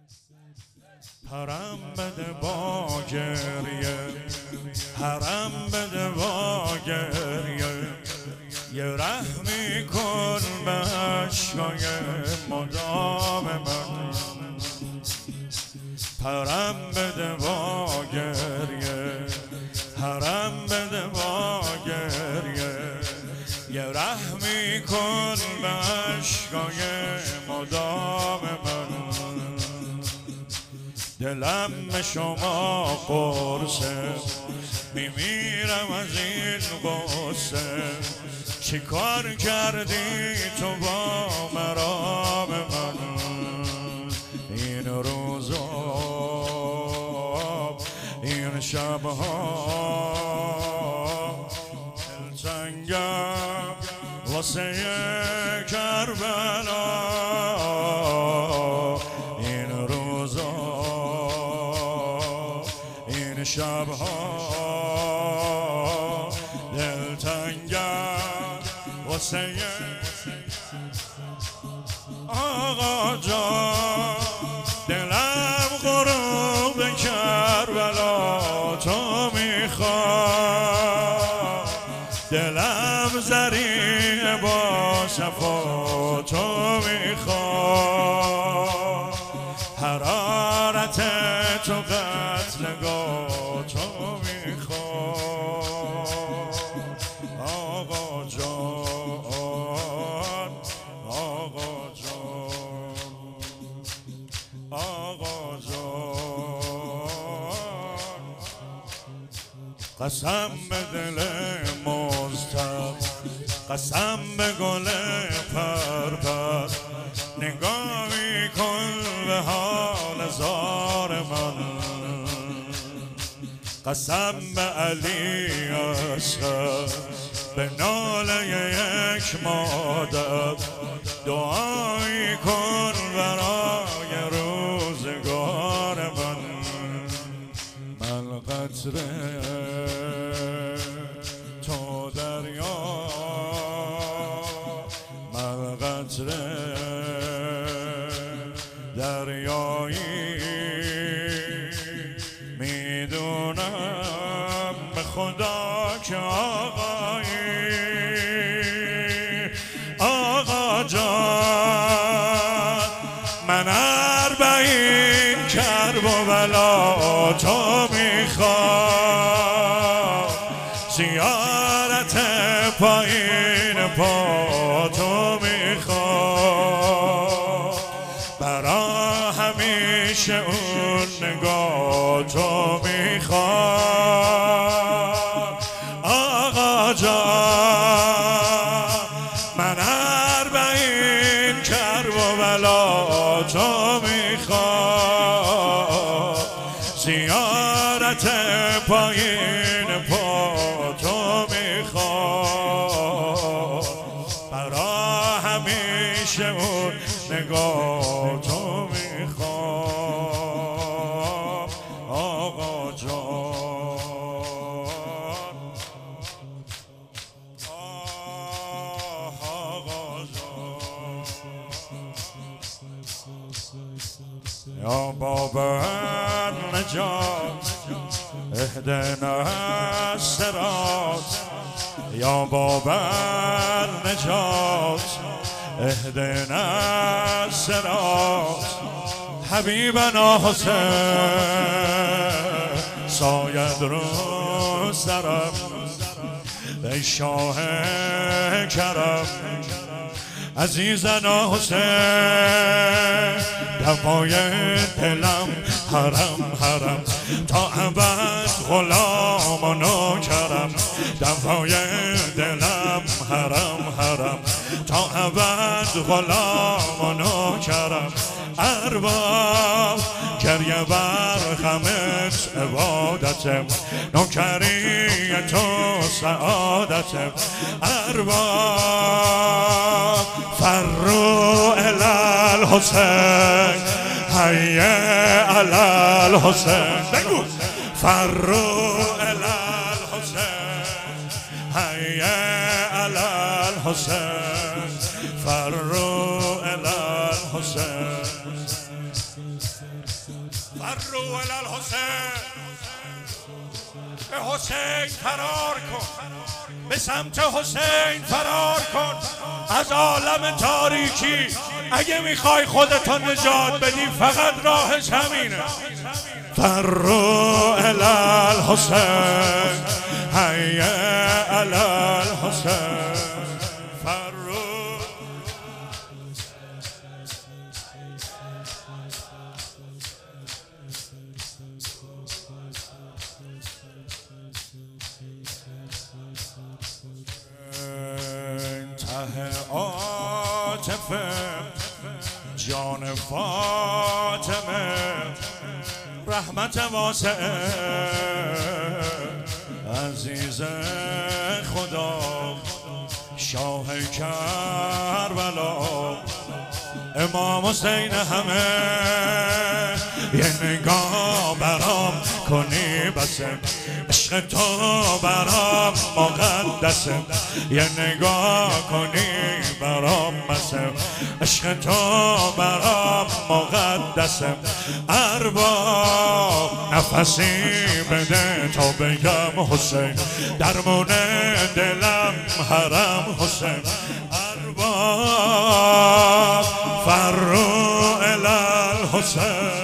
حرم بده با گریه، حرم بده با گریه، یه رحمی کن به عشقای مدام من. حرم بده با گریه، حرم بده با گریه، یه رحمی کن به عشقای مدام من. دلم به شما قرصه، میمیرم از این قصه. چی کار کردی تو با مرام من؟ این روزا این شبها دلتنگم واسه کربلا. این روزا این شبها دلتنگم واسه آقا جان. دلم غروب کربلا تو میخواد، دلم زریع با صفا تو میخواد، حرارت تو قتلگاه تو میخواد. آقا جان، آقا جان، آقا جان. قسم به دل مزتب، قسم به گل پرپر، نگاهی کن به حال زار من. قسم به علی اصغر، به ناله یک مادر، دعایی کن برای روزگار من. من قطره تو دریا، من قطره دریایی، میدونم به خدا که آقایی. آقا جان، من اربعین کرب و بلا تو میخوام، زیارت پایین پا تو میخوام، برا همیشه اون نگاه تو میخوام. آقا جان، من اربعین کرب و بلا تو میخوام، زیارت پایین پا تو میخوام، برا همیشه اون نگاه تو میخوام. آقا جان، آقا جان. یا باب النجات اهدنا الصراط، یا باب النجات اهدنا الصراط. حبیبنا حسین ساید رو سرم، ای شاه کرم عزیزنا حسین. دمای دلم حرم حرم، تا ابد غلام و نوکرم. دمای دلم حرم حرم، تا ابد غلام و نوکرم. ارباب گریه بر خمت عبادتم، نوکری تو سعادتم. ارباب فرو الی الحسین، حیه علی الحسین. بگو فرو الی الحسین، حیه علی الحسین، فرو الی الحسین. فرو الالحسین، به حسین فرار کن، به سمت حسین فرار کن از عالم تاریکی. اگه میخوای خودتو نجات بدی فقط راهش همینه. فرو الالحسین، هی الالحسین، فرو. ته عاطفه جان فاطمه، رحمت واسعه عزیز خدا، شاه کربلا، امام حسین همه. یه نگاه برام کنی بسه، عشق تو برام مقدسه. یه نگاه کنی برام بسه، عشق تو برام مقدسه. ارباب نفسی بده تا بگم حسین، درمون دلم حرم حسین. ارباب فرو الالحسین،